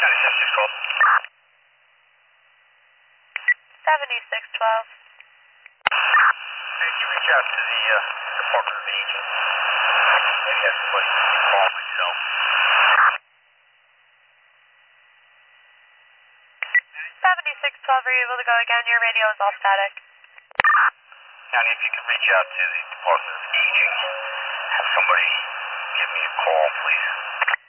County 7612. 7612. Hey, you reach out to the Department of Aging. Maybe have somebody give me a call myself. 7612, are you able to go again? Your radio is all static. County, if you could reach out to the Department of Aging, have somebody give me a call, please.